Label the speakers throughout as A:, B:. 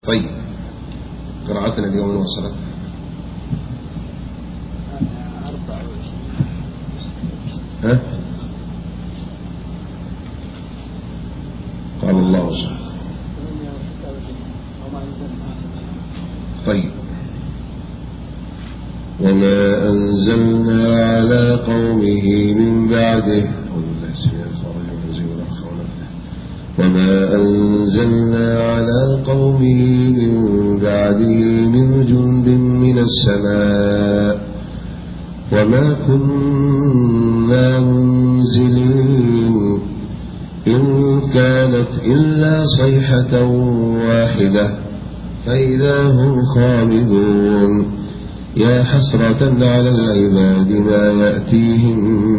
A: طيب، قراءتنا اليوم وصلت 24. قال الله سبحانه. طيب، وما أنزلنا على قومه من بعده وما أنزلنا على قومه من بعده من جند من السماء وما كنا منزلين إن كانت إلا صيحة واحدة فإذا هم خامدون يا حسرة على العباد ما يأتيهم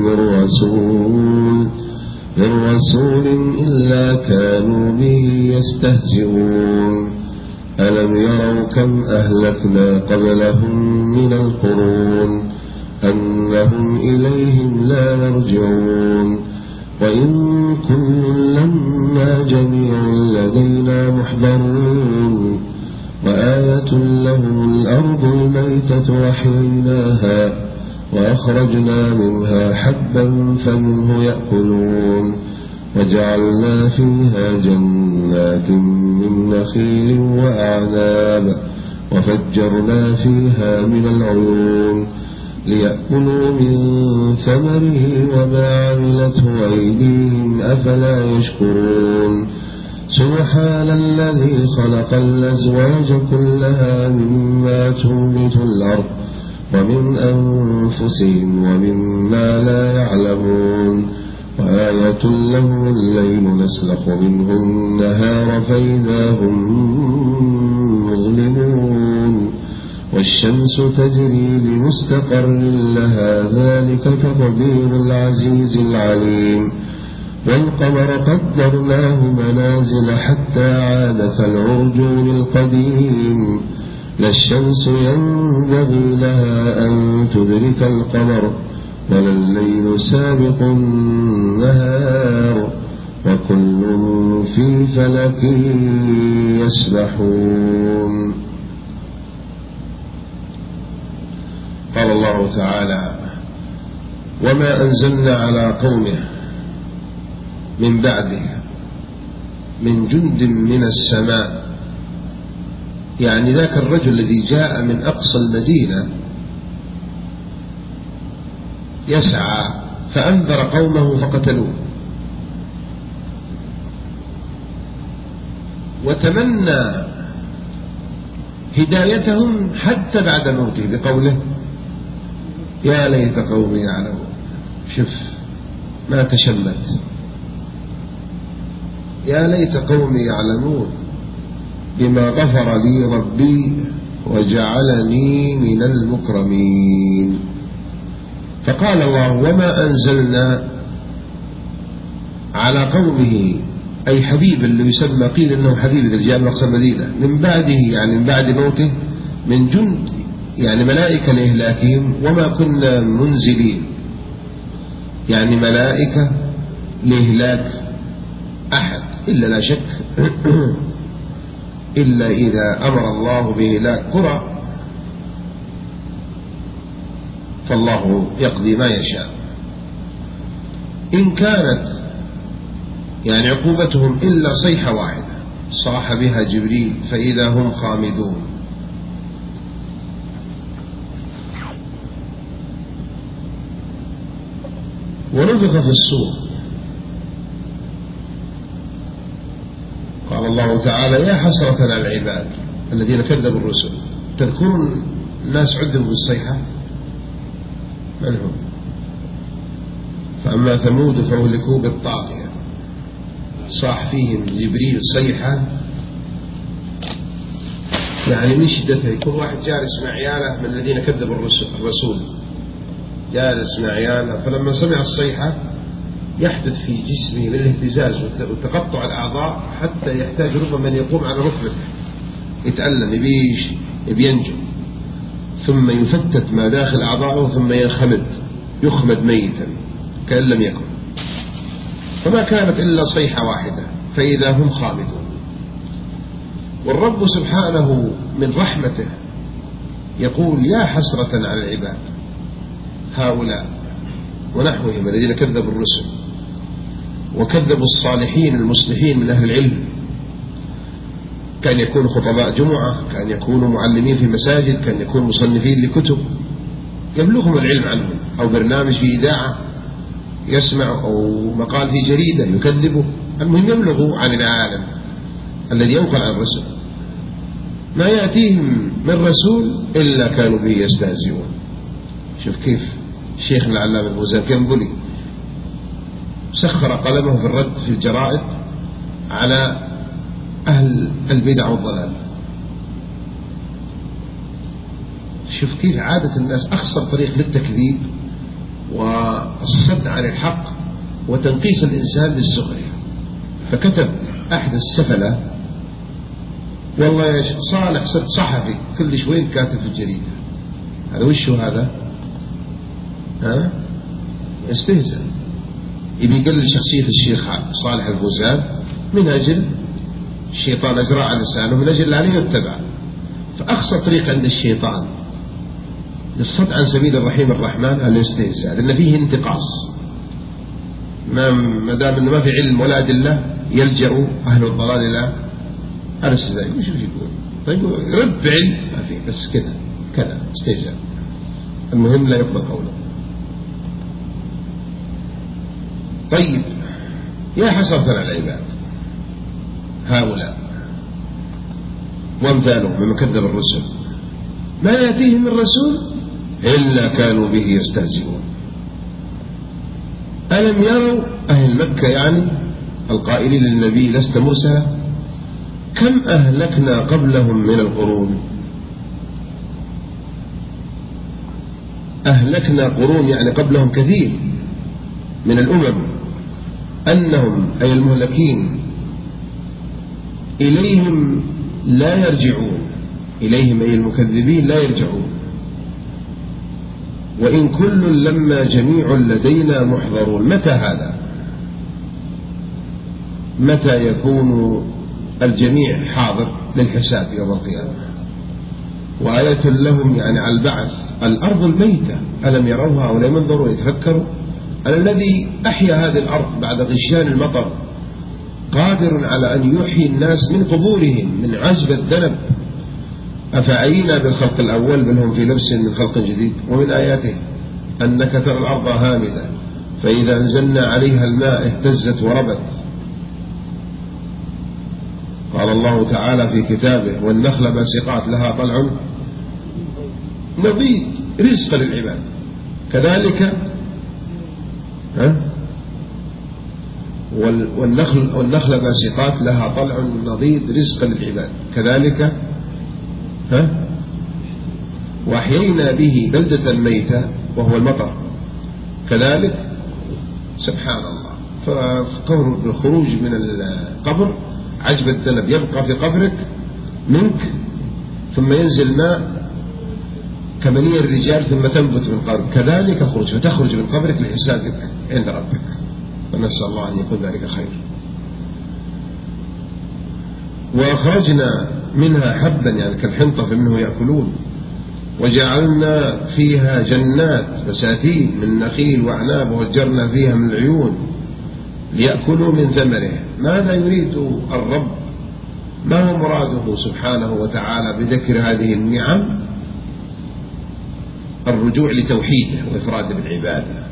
A: من رسول إلا كانوا به يستهزئون ألم يروا كم أهلكنا قبلهم من القرون أنهم إليهم لا يرجعون وإن كل لما جميع لدينا محضرون وآية لهم الأرض الميتة وأحييناها وأخرجنا منها حبا فمنه يأكلون وجعلنا فيها جنات من نخيل وأعناب وفجرنا فيها من العيون ليأكلوا من ثمره وما عملته أيديهم أفلا يشكرون سبحان الذي خلق الأزواج كلها مما تنبت الأرض ومن أنفسهم ومما لا يعلمون وآية لهم الليل نسلخ منه النهار فإذا هم مظلمون والشمس تجري لمستقر لها ذلك تقدير العزيز العليم والقمر قدرناه منازل حتى عاد كالعرجون القديم لا الشمس ينبغي لها أن تدرك القمر ولا الليل سابق النهار وكل في فلك يسبحون. قال الله تعالى وما أنزلنا على قومه من بعده من جند من السماء، يعني ذاك الرجل الذي جاء من أقصى المدينة يسعى فأنذر قومه فقتلوه وتمنى هدايتهم حتى بعد موته بقوله يا ليت قومي يعلمون. شوف ما تشمت، يا ليت قومي يعلمون بما غفر لي ربي وجعلني من المكرمين. فقال الله وما أنزلنا على قومه أي حبيب اللي يسمى قيل إنه حبيب اللي جاء من أقصى المدينة من بعده يعني من بعد موته من جند يعني ملائكة لإهلاكهم وما كنا منزلين يعني ملائكة لإهلاك أحد إلا لا شك إلا إذا أمر الله بإهلاك قرى فالله يقضي ما يشاء. إن كانت يعني عقوبتهم إلا صيحة واحدة صاح بها جبريل فإذا هم خامدون. ونفخ في الصور قال الله تعالى يا حسرة على العباد الذين كذبوا الرسل. تذكرون الناس عذبوا بالصيحة من هم؟ فأما ثمود فأهلكوا بالطاغية صاح فيهم جبريل صيحة يعني من شدتها يكون واحد جالس مع عياله من الذين كذبوا الرسول جالس مع عياله فلما سمع الصيحة يحدث في جسمه من الاهتزاز وتقطع الأعضاء حتى يحتاج ربما من يقوم على ركبته يتألم يبي ينجو ثم يفتت ما داخل أعضائه ثم يخمد ميتا كأن لم يكن. فما كانت إلا صيحة واحدة فإذا هم خامدون. والرب سبحانه من رحمته يقول يا حسرة على العباد هؤلاء ونحوهم الذين كذبوا الرسل وكذبوا الصالحين المصلحين من أهل العلم، كان يكونوا خطباء جمعة، كان يكونوا معلمين في مساجد، كان يكونوا مصنفين لكتب يبلغهم العلم عنهم، أو برنامج في إذاعة يسمع، أو مقال في جريدة يكذبه، المهم يبلغوا عن العالم الذي ينقل عن الرسل. ما يأتيهم من رسول إلا كانوا به يستهزئون. شوف كيف الشيخ العلامة الفوزان كان بلي سخر قلمه في الرد في الجرائد على أهل البدع والضلال. شوف كيف عادة الناس أخسر طريق للتكذيب والصد عن الحق وتنقيص الإنسان للسخرية. فكتب أحد السفلة والله يا صالح صرت صحفي كل شوي كاتب في الجريدة. هذا وشه هذا؟ استهزأ، يبي يقلل شخصية الشيخ صالح الفوزان من أجل الشيطان أجرى على لسانه، من أجل عليه يتبع. فأخسر طريق عند الشيطان للصد عن سبيل الرحيم الرحمن الاستهزاء، لأن فيه انتقاص. ما دام أنه ما في علم ولا أدلة يلجأ أهل الضلال إلى الاستهزاء. وش يقول؟ طيب رد بعلم ما فيه، بس كذا استهزاء. المهم لا يقبل قوله. طيب يا حسرة على العباد هؤلاء وامثالهم ممن كذب الرسل ما يأتيهم من رسول إلا كانوا به يستهزئون. ألم يروا أهل مكة يعني القائلين للنبي لست مرسلا كم أهلكنا قبلهم من القرون. أهلكنا قرون يعني قبلهم كثير من الأمم، أنهم أي المهلكين إليهم لا يرجعون، إليهم أي المكذبين لا يرجعون. وإن كل لما جميع لدينا محضرون. متى هذا؟ متى يكون الجميع حاضر للحساب يوم القيامة؟ وآية لهم يعني على البعث. الأرض الميتة ألم يروها ولا ينظروا يتفكروا؟ الذي أحيا هذه الأرض بعد غشيان المطر قادر على أن يحيي الناس من قبورهم من عجب الذنب. أفعينا بالخلق الأول بل هم في لبس من خلق جديد. ومن آياته أنك ترى الأرض هامدة فإذا أنزلنا عليها الماء اهتزت وربت. قال الله تعالى في كتابه والنخل باسقات لها طلع نضيد رزق للعباد. كذلك والنخل باسقات لها طلع نضيد رزقا للعباد. كذلك وأحيينا به بلدة ميتة وهو المطر. كذلك سبحان الله. فالخروج من القبر عجب الذنب يبقى في قبرك منك ثم ينزل ماء كمني الرجال ثم تنبت من قبرك. كذلك خروج فتخرج من قبرك لحسابك عند ربك. ونسأل الله أن يكون ذلك خير. وأخرجنا منها حبا يعني كالحنطة فمنه يأكلون وجعلنا فيها جنات بساتين من نخيل وأعناب وفجرنا فيها من العيون ليأكلوا من ثمره. ماذا يريد الرب؟ ما هو مراده سبحانه وتعالى بذكر هذه النعم؟ الرجوع لتوحيده وإفراده بالعبادة.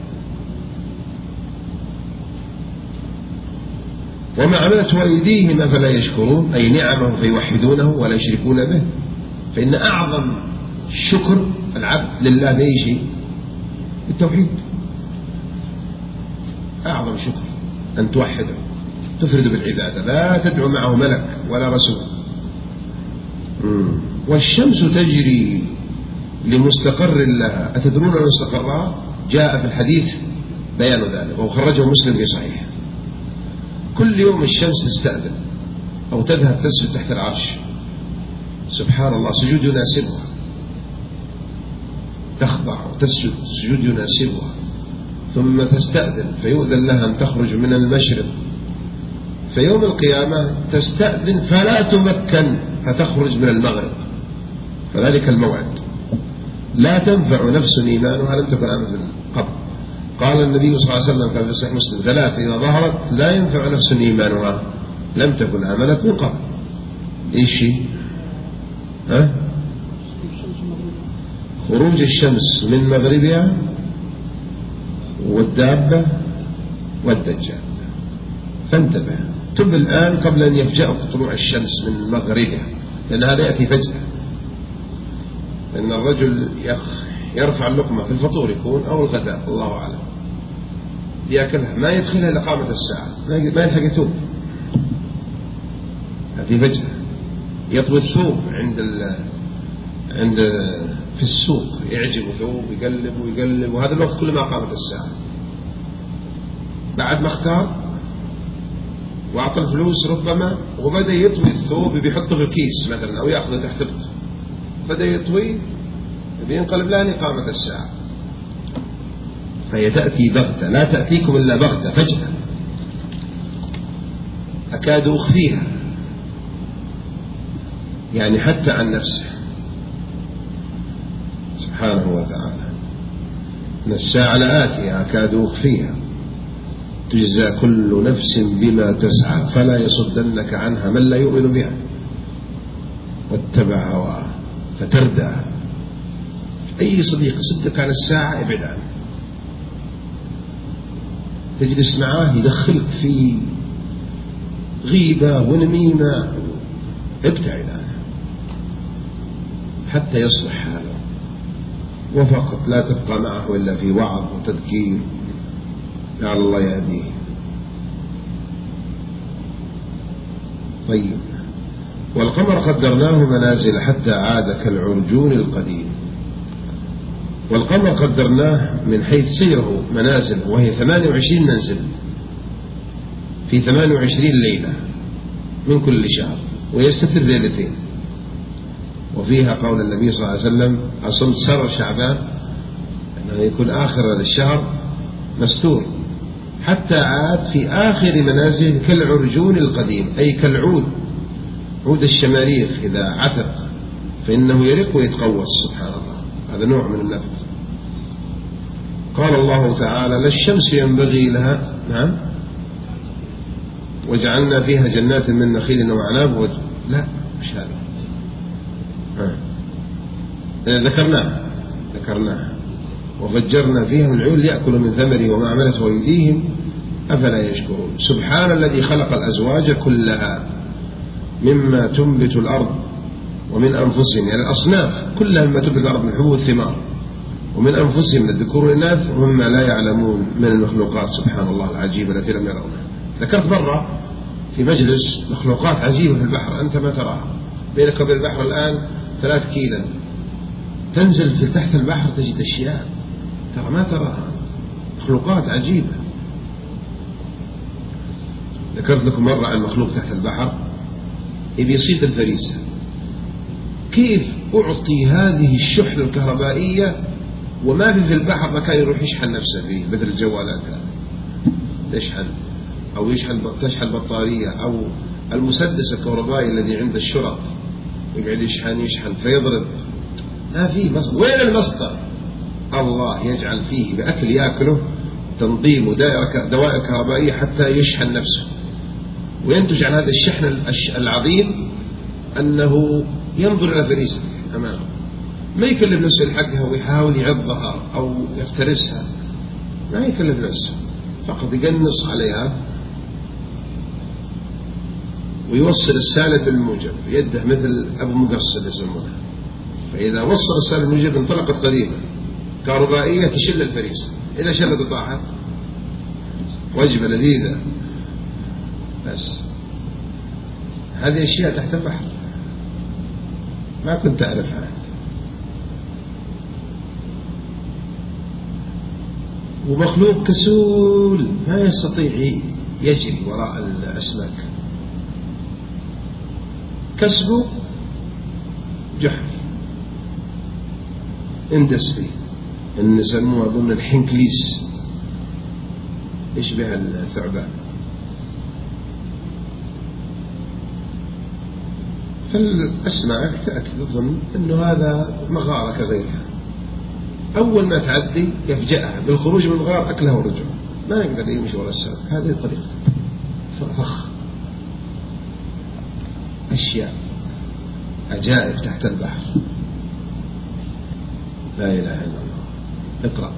A: وما عملت أيديهم أفلا يشكرون أي نعمه فيوحدونه ولا يشركون به. فإن أعظم شكر العبد لله بأي شيء؟ بالتوحيد. أعظم شكر أن توحده تفرد بالعبادة لا تدعو معه ملك ولا رسول. والشمس تجري لمستقر لها. أتدرون مستقرها؟ جاء في الحديث بيان ذلك وخرجه مسلم في صحيح. كل يوم الشمس تستأذن أو تذهب تسجد تحت العرش. سبحان الله. سجود يناسبها تخضع وتسجد سجود يناسبها ثم تستأذن فيؤذن لها أن تخرج من المشرق. في يوم القيامة تستأذن فلا تمكن فتخرج من المغرب، فذلك الموعد. لا تنفع نفس إيمانها لم تكن آمنت من قبل. قال النبي صلى الله عليه وسلم كما في صحيح مسلم: ثلاث إذا ظهرت لا ينفع نفس إيمانها لم تكن آمنت من قبل. إيش هي؟ خروج الشمس من مغربها، والدابة، والدجال. فانتبه، تب الآن قبل أن يفجأك طلوع الشمس من مغربها، لأن هذا يأتي فجأة. لأن الرجل يرفع اللقمة في الفطور يكون أو الغداء الله أعلم يأكلها، ما يدخلها إلا قامت الساعة، ما يلحق يتوب. هذه فجأة. يطوي الثوب عند في السوق، يعجب ثوب يقلب ويقلب، وهذا الوقت كل ما قامت الساعة. بعد ما اختار وأعطى الفلوس ربما، وبدأ يطوي الثوب بيحطه في الكيس مثلا أو يأخذه تحت القط، بدأ يطوي بينقلب لها قامت الساعة. فهي تأتي بغتة، لا تأتيكم إلا بغتة فجأة، أكاد أخفيها، يعني حتى عن نفسه سبحانه وتعالى. إن الساعة لآتية أكاد أخفيها تجزى كل نفس بما تسعى فلا يصدنك عنها من لا يؤمن بها واتبع هواه فتردى. أي صديق يصدق عن الساعة ابعد عنه. تجلس معاه يدخلك في غيبة ونميمة، ابتعد عنه حتى يصلح حاله، وفقط لا تبقى معه إلا في وعظ وتذكير لعل الله يهديه. طيب، والقمر قدرناه منازل حتى عاد كالعرجون القديم. والقمر قدرناه من حيث سيره منازل، وهي 28 منزل في 28 ليلة من كل شهر، ويستتر ليلتين. وفيها قول النبي صلى الله عليه وسلم: أصمت سر شعبان، أنه يكون آخر الشهر مستور، حتى عاد في آخر منازل كالعرجون القديم، أي كالعود، عود الشماريخ إذا عتق فإنه يرق ويتقوس سبحان الله، هذا نوع من النبت. قال الله تعالى: لا الشمس ينبغي لها، نعم، وجعلنا فيها جنات من نخيل وأعناب لا مش هذا، ذكرناها وفجرنا فيها من العيون ليأكلوا من ثمره وما عملته أيديهم أفلا يشكرون. سبحان الذي خلق الأزواج كلها مما تنبت الأرض ومن أنفسهم، يعني الأصناف كلها مما تنبت الأرض من حبوب الثمار، ومن أنفسهم من الذكور والإناث، ومما لا يعلمون من المخلوقات سبحان الله العجيبة التي لم يرونها. ذكرت مرة في مجلس مخلوقات عجيبة في البحر أنت ما تراها. بينك وبين البحر الآن 3 كيلا، تنزل في تحت البحر تجد أشياء ترى ما تراها، مخلوقات عجيبة. ذكرت لكم مرة عن مخلوق تحت البحر يبي يصيد الفريسة، كيف أعطي هذه الشحنة الكهربائية وما في البحر مكان يروح يشحن نفسه فيه، مثل الجوالات تشحن أو تشحن بطارية، أو المسدس الكهربائي الذي عند الشرط يقعد يشحن فيضرب، ما في مصدر. وين المصدر؟ الله يجعل فيه بأكل يأكله تنظيم دوائر كهربائية حتى يشحن نفسه، وينتج عن هذا الشحن العظيم أنه ينظر إلى فريسة أمامه، ما يكلف نفسه الحقها ويحاول يعضها أو يفترسها، ما يكلف نفسه، فقط يقنص عليها ويوصل السالب بالموجب، يده مثل أبو مقصد يسمونه، فإذا وصل السالب بالموجب انطلقت قديمة كهربائية تشل الفريسة، إذا شلت طاحت وجبة لذيذة. بس هذه أشياء تحت البحر ما كنت أعرفها. ومخلوق كسول ما يستطيع يجري وراء الأسماك، كسبه جحر اندس فيه، إن يسموه أظن الحنكليس، يشبه الثعبان. فالأسماك تأتي تظن أنه هذا مغارة كغيرها، أول ما تعدي يفجأها بالخروج من الغار أكلها ورجع، ما يقدر يمشي ولا السمك. هذه الطريقة فخ أشياء عجائب تحت البحر. لا إله إلا الله. اقرأ.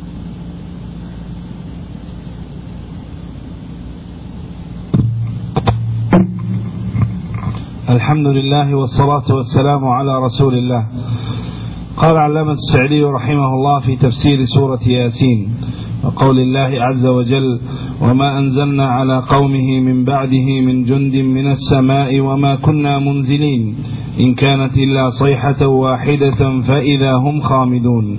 B: الحمد لله والصلاة والسلام على رسول الله. قال علامة السعدي رحمه الله في تفسير سورة ياسين وقول الله عز وجل: وما أنزلنا على قومه من بعده من جند من السماء وما كنا منزلين إن كانت إلا صيحة واحدة فإذا هم خامدون.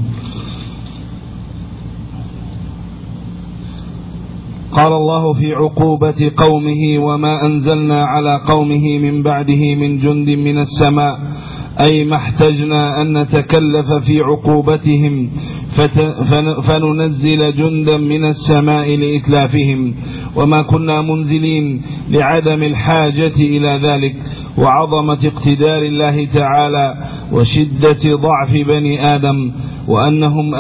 B: قال الله في عقوبة قومه: وما أنزلنا على قومه من بعده من جند من السماء، أي ما احتجنا أن نتكلف في عقوبتهم فننزل جندا من السماء لإتلافهم، وما كنا منزلين لعدم الحاجة إلى ذلك وعظمة اقتدار الله تعالى وشدة ضعف بني آدم، وأنهم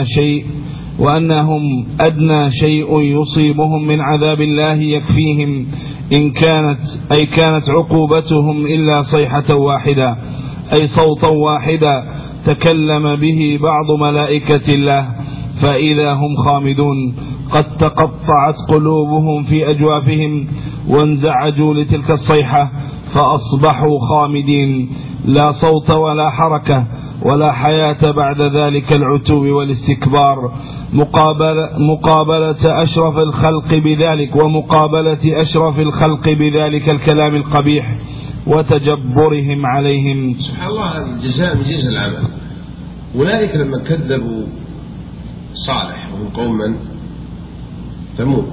B: أدنى شيء يصيبهم من عذاب الله يكفيهم إن كانت عقوبتهم إلا صيحة واحدة، أي صوتا واحدا تكلم به بعض ملائكة الله فإذا هم خامدون قد تقطعت قلوبهم في أجوافهم وانزعجوا لتلك الصيحة فأصبحوا خامدين، لا صوت ولا حركة ولا حياة بعد ذلك العتو والاستكبار، مقابلة أشرف الخلق بذلك ومقابلة أشرف الخلق بذلك الكلام القبيح وتجبرهم عليهم.
A: سبحان الله، الجزاء من جنس العمل. أولئك لما كذبوا صالح وهم قوما ثمود،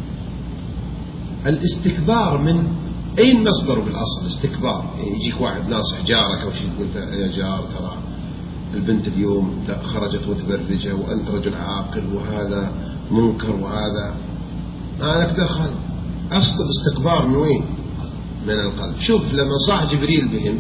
A: الاستكبار من أين مصدره بالأصل؟ استكبار يجيك واحد ناصح جارك أو شيء تقول يا جار ترى البنت اليوم خرجت متبرجة وأنت رجل عاقل وهذا منكر وهذا ما لك دخل. أصل الاستكبار من وين؟ من القلب. شوف لما صاح جبريل بهم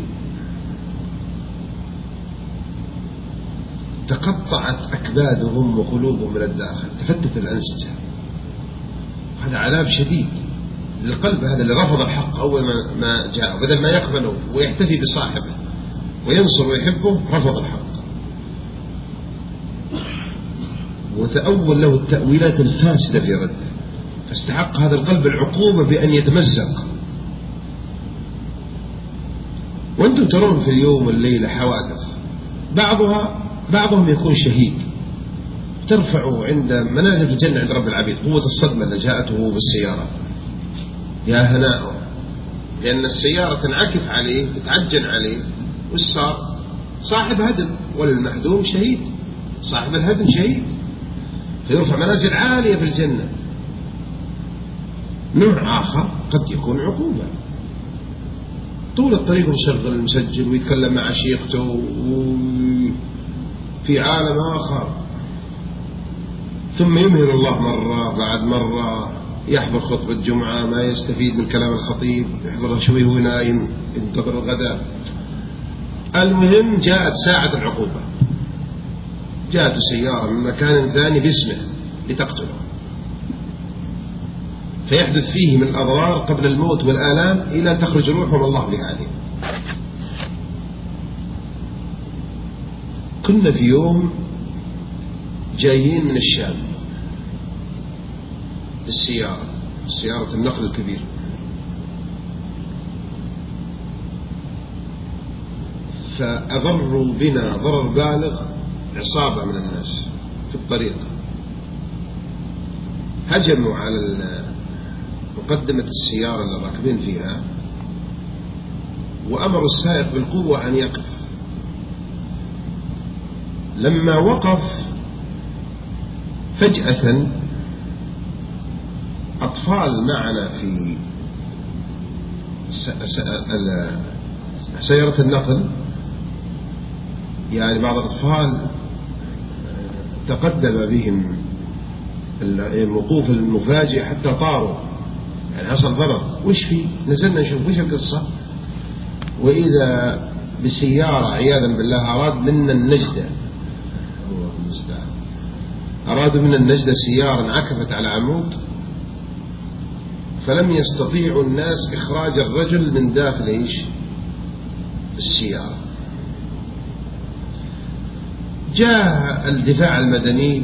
A: تقطعت أكبادهم وقلوبهم من الداخل، تفتت الأنسجة. هذا عذاب شديد للقلب، هذا اللي رفض الحق أول ما جاء، بدل ما يقبله ويحتفي بصاحبه وينصر ويحبه رفض الحق وتأول له التأويلات الفاسدة في رده، فاستحق هذا القلب العقوبة بأن يتمزق. وأنتم ترون في اليوم والليلة حوادث، بعضهم يكون شهيد، ترفعوا عند منازل الجنة عند رب العبيد قوة الصدمة اللي جاءته بالسيارة، يا هناء، لأن السيارة تنعكف عليه تتعجن عليه والصار صاحب هدم، وللمهدوم شهيد، صاحب الهدم شهيد، فيرفع منازل عالية في الجنة. نوع آخر قد يكون عقوبة، طول الطريق مشغل المسجل ويتكلم مع شيخته في عالم آخر، ثم يمهل الله مرة بعد مرة، يحضر خطبة جمعة ما يستفيد من كلام الخطيب، يحضرها شوي وهو نايم ينتظر الغداء. المهم جاءت ساعة العقوبة، جاءت سيارة من مكان ثاني باسمه لتقتله، فيحدث فيه من الأضرار قبل الموت والآلام إلى تخرج روحهم الله بها عليه. كنا في يوم جايين من الشام بالسيارة النقل الكبير، فأضروا بنا ضرر بالغ عصابة من الناس في الطريق، هجموا على مقدمة السيارة اللي راكبين فيها وأمروا السائق بالقوة أن يقف. لما وقف فجأة أطفال معنا في سيارة النقل، يعني بعض الأطفال تقدم بهم الوقوف المفاجئ حتى طاروا، يعني حصل ضرر. وش في؟ نزلنا نشوف وش القصة. وإذا بسيارة عياذا بالله أراد منا النجدة، أرادوا من النجدة سيارة انعكفت على عمود، فلم يستطيعوا الناس إخراج الرجل من داخل السيارة. جاء الدفاع المدني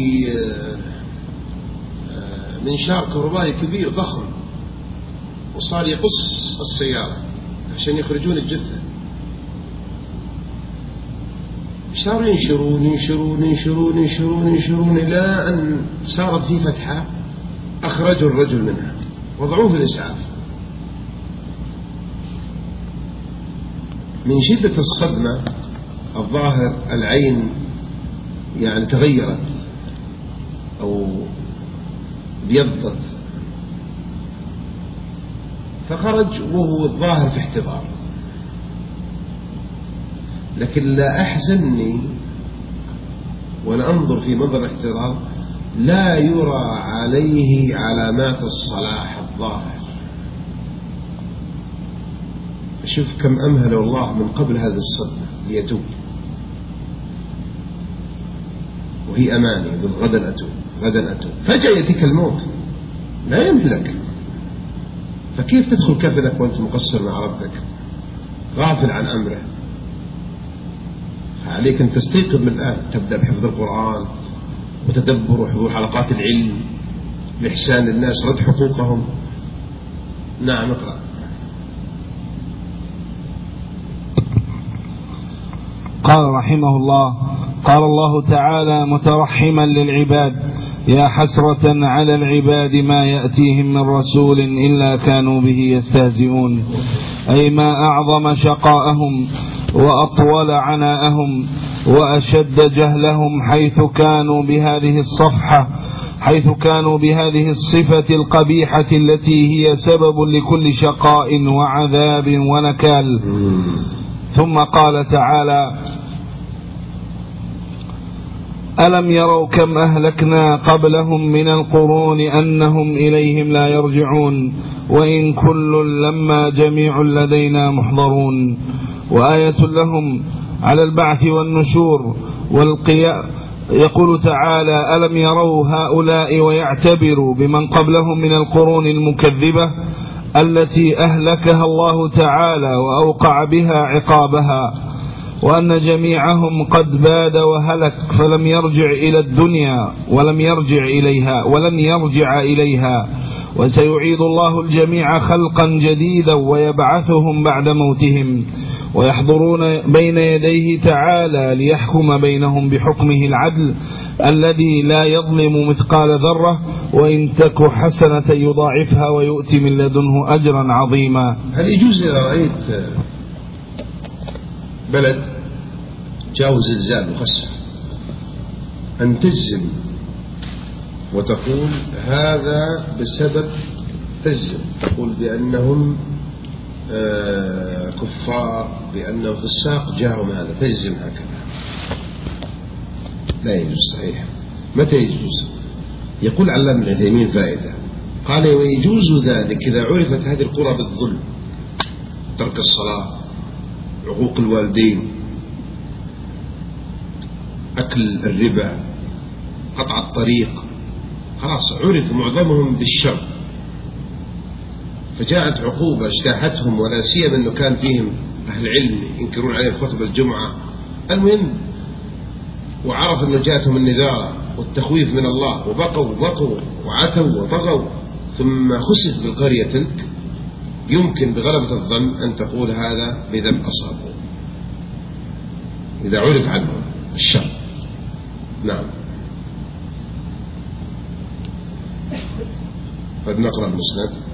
A: بمنشار كهربائي كبير ضخم، وصار يقص السيارة عشان يخرجون الجثة. صاروا ينشرون إلى أن صارت في فتحة، أخرجوا الرجل منها وضعوه في الإسعاف. من شدة الصدمة الظاهر العين يعني تغيرت أو بيضت، فخرج وهو الظاهر في احتضار. لكن لا أحزنني وأنا أنظر في منظر الاحتضار لا يرى عليه علامات الصلاح الظاهر. أشوف كم أمهل الله من قبل هذه الصدمة ليتوب، وهي أماني غدا أتوب غدا أتوب. فجأة يأتيك الموت لا يملك، فكيف تدخل كفنك وأنت مقصر مع ربك غافل عن أمره؟ عليك أن تستيقظ من الآن، تبدأ بحفظ القرآن وتدبر وحضور حلقات العلم لإحسان الناس، رد حقوقهم. نعم اقرأ.
B: قال رحمه الله: قال الله تعالى مترحما للعباد: يا حسرة على العباد ما يأتيهم من رسول إلا كانوا به يستهزئون. أي ما أعظم شقاءهم وأطول عناءهم وأشد جهلهم حيث كانوا بهذه الصفة القبيحة التي هي سبب لكل شقاء وعذاب ونكال. ثم قال تعالى: ألم يروا كم أهلكنا قبلهم من القرون أنهم إليهم لا يرجعون وإن كل لما جميع لدينا محضرون. وآية لهم على البعث والنشور والقيام. يقول تعالى: ألم يروا هؤلاء ويعتبروا بمن قبلهم من القرون المكذبة التي أهلكها الله تعالى وأوقع بها عقابها، وأن جميعهم قد باد وهلك فلم يرجع إلى الدنيا ولن يرجع إليها، وسيعيد الله الجميع خلقا جديدا ويبعثهم بعد موتهم ويحضرون بين يديه تعالى ليحكم بينهم بحكمه العدل الذي لا يظلم مثقال ذرة وإن تك حسنة يضاعفها ويؤتي من لدنه أجرا عظيما.
A: هل يجوز إذا رأيت بلد جاء زلزال وخسف أن تجزم وتقول هذا بسبب، تقول بأنهم كفار، بأنهم فساق جاءهم هذا، تجزم هكذا؟ لا يجوز. صحيح. متى يجوز؟ يقول علام ابن عثيمين فائدة، قال: ويجوز ذلك إذا عرفت هذه القرى بالظلم، ترك الصلاة، عقوق الوالدين، أكل الربا، قطع الطريق، خلاص عرف معظمهم بالشر، فجاءت عقوبة اجتاحتهم، ولا سيما أنه كان فيهم أهل علم ينكرون عليه خطبة الجمعة. المهم وعرف أنه جاءتهم النذارة والتخويف من الله وبقوا وعتوا وطغوا، ثم خسف بالقرية تلك، يمكن بغلبة الظن أن تقول هذا بذنب أصابه إذا عرف عنه الشر. نعم. قد نقرأ المسند.